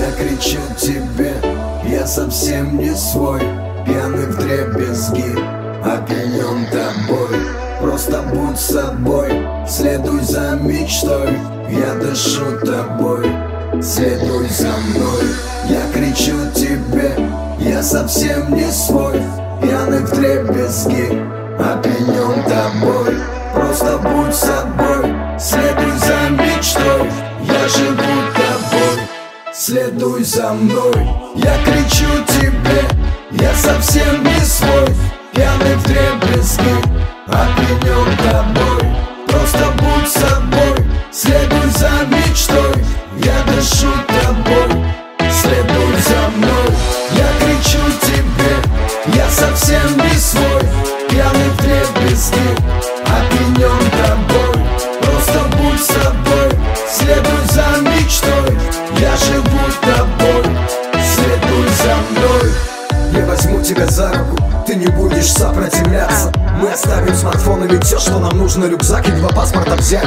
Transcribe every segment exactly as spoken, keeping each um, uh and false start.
Я кричу тебе, я совсем не свой, пьяный вдребезги, опьянен тобой. Просто будь собой, следуй за мечтой, я дышу тобой, следуй за мной. Я кричу тебе, я совсем не свой, пьяный вдребезги, опьянен тобой. Просто будь собой, следуй за мечтой, я живу тобой, следуй за мной. Я кричу тебе, я совсем не свой, пьяный вдребезги, опьянен тобой. Просто будь собой, следуй за мечтой, я дышу тобой, следуй за мной. Я кричу тебе, я совсем не свой, пьяный вдребезги, опьянен тобой. Просто будь собой, следуй за мечтой, я живу тобой, следуй за мной. Я возьму тебя за руку, ты не будешь сопротивляться. Мы оставим смартфон и все, что нам нужно, рюкзак и два паспорта взять.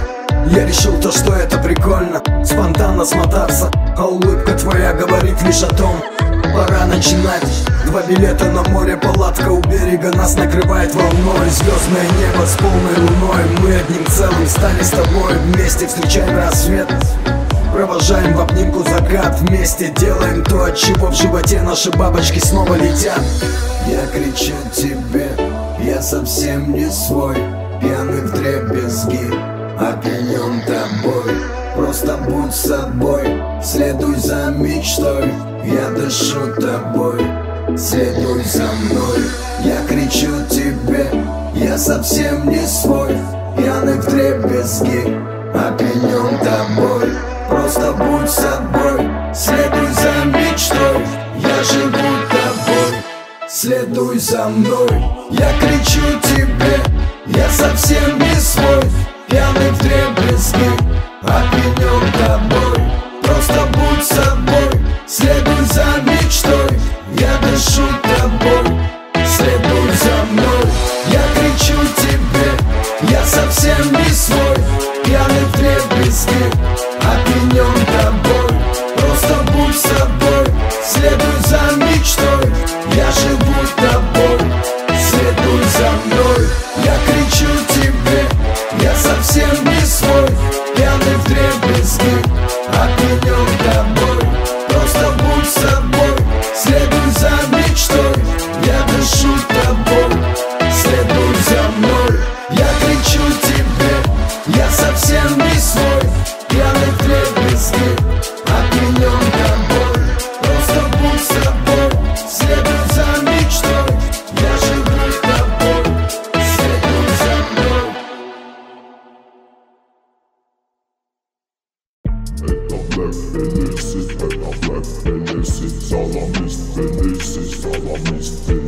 Я решил то, что это прикольно, спонтанно смотаться, а улыбка твоя говорит лишь о том, пора начинать. Два билета на море, палатка у берега, нас накрывает волной. Звездное небо с полной луной, мы одним целым стали с тобой. Вместе встречаем рассвет, провожаем в обнимку закат. Вместе делаем то, от чего в животе наши бабочки снова летят. Я кричу тебе, я совсем не свой, пьяный вдребезги, опьянен тобой. Просто будь собой, следуй за мечтой, я дышу тобой, следуй за мной. Я кричу тебе, я совсем не свой, пьяный вдребезги, опьянен тобой. Просто будь собой, следуй за мечтой, я живу тобой, следуй за мной. Я кричу тебе, я совсем не свой, пьяный вдребезги, опьянен тобой. Просто будь собой, следуй за мечтой, я дышу тобой, следуй за мной. Я кричу тебе, я совсем не свой, пьяный вдребезги, опьянен тобой. Просто будь собой, следуй за мечтой, я живу тобой, следуй за мной. Я кричу тебе, я совсем не свой, пьяный вдребезги, опьянен тобой. Просто будь собой, следуй за мечтой, я дышу тобой, следуй за мной. Я кричу тебе, я совсем не свой, пьяный вдребезги, опьянен тобой. Просто будь собой, следуй за мечтой, я живу тобой, следуй за мной. Это Black Felicis, это Black Felicis, Саламист Фелисис, Саламист Фелисис.